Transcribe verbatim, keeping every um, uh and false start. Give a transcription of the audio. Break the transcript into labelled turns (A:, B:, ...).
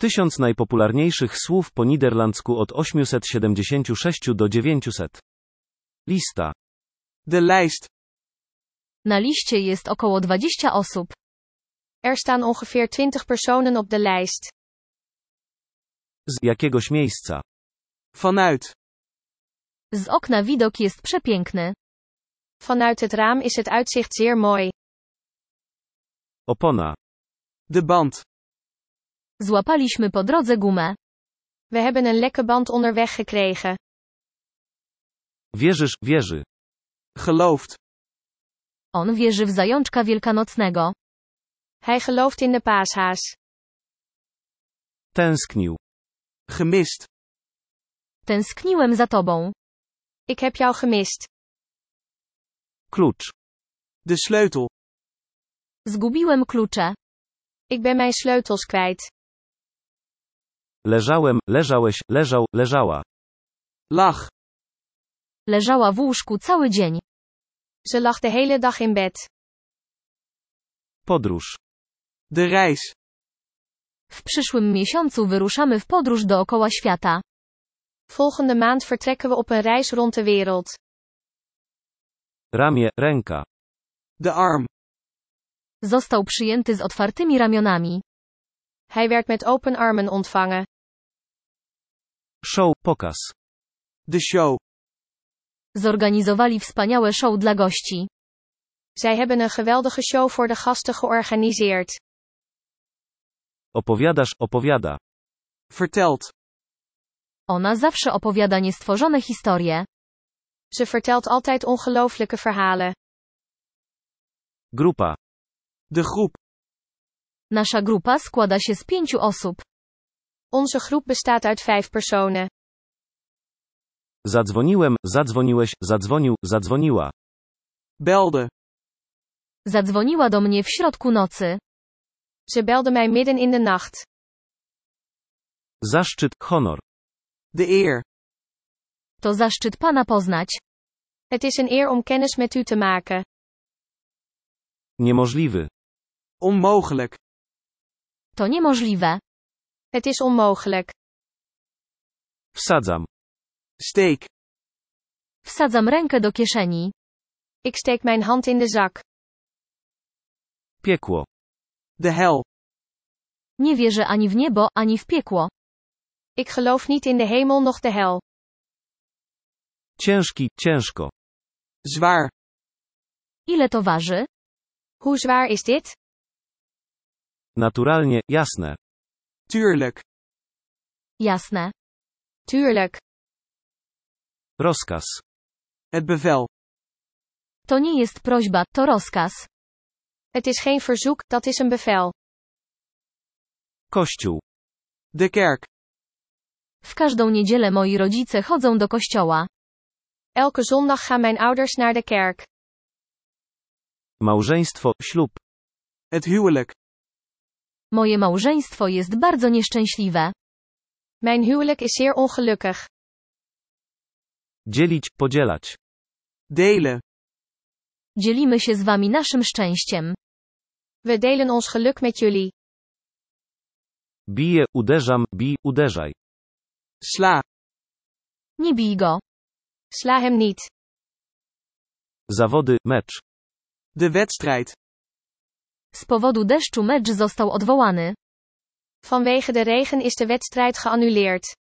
A: Tysiąc najpopularniejszych słów po niderlandzku od osiemset siedemdziesiąt sześć do dziewięćset. Lista.
B: De lijst.
C: Na liście jest około dwadzieścia osób.
D: Er staan ongeveer twintig personen op de lijst.
A: Z jakiegoś miejsca.
B: Vanuit.
C: Z okna widok jest przepiękny.
D: Vanuit het raam is het uitzicht zeer mooi.
A: Opona.
B: De band.
C: Złapaliśmy po drodze gumę.
D: We hebben een lekke band onderweg gekregen.
A: Wierzysz, wierzy.
B: Gelooft.
C: On wierzy w zajączka wielkanocnego.
D: Hij gelooft in de paashaas.
A: Tęsknił.
B: Gemist.
C: Tęskniłem za tobą.
D: Ik heb jou gemist.
A: Klucz.
B: De sleutel.
C: Zgubiłem klucze.
D: Ik ben mijn sleutels kwijt.
A: Leżałem, leżałeś, leżał, leżała.
B: Lag.
C: Leżała w łóżku cały dzień.
D: Ze lag de hele dag in bed.
A: Podróż.
B: De reis.
C: W przyszłym miesiącu wyruszamy w podróż dookoła świata.
D: Volgende maand vertrekken we op een reis rond de wereld.
A: Ramię, ręka.
B: De arm.
C: Został przyjęty z otwartymi ramionami.
D: Hij werd met open armen ontvangen.
A: Show, pokaz.
B: De show.
C: Zorganizowali wspaniałe show dla gości.
D: Zij hebben een geweldige show voor de gasten georganiseerd.
A: Opowiadasz, opowiada.
B: Vertelt.
C: Ona zawsze opowiada niestworzone historie.
D: Ze vertelt altijd ongelooflijke verhalen.
A: Grupa.
B: De groep.
C: Nasza grupa składa się z pięciu osób.
D: Onze groep bestaat uit vijf personen.
A: Zadzwoniłem, zadzwoniłeś, zadzwonił, zadzwoniła.
B: Belde.
C: Zadzwoniła do mnie w środku nocy.
D: Ze belde mij midden in de nacht.
A: Zaszczyt, honor.
B: De eer.
C: To zaszczyt pana poznać.
D: Het is een eer om kennis met u te maken.
A: Niemożliwy.
B: Onmogelijk.
C: To niemożliwe.
D: Het is onmogelijk.
A: Wsadzam.
B: Steek.
C: Wsadzam rękę do kieszeni.
D: Ik steek mijn hand in de zak.
A: Piekło.
B: De hel.
C: Nie wierzę ani w niebo, ani w piekło.
D: Ik geloof niet in de hemel noch de hel.
A: Ciężki, ciężko.
B: Zwaar.
C: Ile to waży?
D: Hoe zwaar is dit?
A: Naturalnie, jasne.
B: Tuurlijk.
C: Jasne.
D: Tuurlijk.
A: Rozkaz.
B: Het bevel.
C: To nie jest prośba, to rozkaz.
D: Het is geen verzoek, dat is een bevel.
A: Kościół.
B: De kerk.
C: W każdą niedzielę moi rodzice chodzą do kościoła.
D: Elke zondag gaan mijn ouders naar de kerk.
A: Małżeństwo, ślub.
B: Het huwelijk.
C: Moje małżeństwo jest bardzo nieszczęśliwe.
D: Mijn huwelijk is zeer ongelukkig.
A: Dzielić, podzielać.
B: Delen.
C: Dzielimy się z wami naszym szczęściem.
D: We delen ons geluk met jullie.
A: Biję, uderzam, bij, uderzaj.
B: Sla.
C: Nie bij go.
D: Sla hem niet.
A: Zawody, mecz.
B: De wedstrijd.
C: Z powodu deszczu mecz został odwołany.
D: Vanwege de regen is de wedstrijd geannuleerd.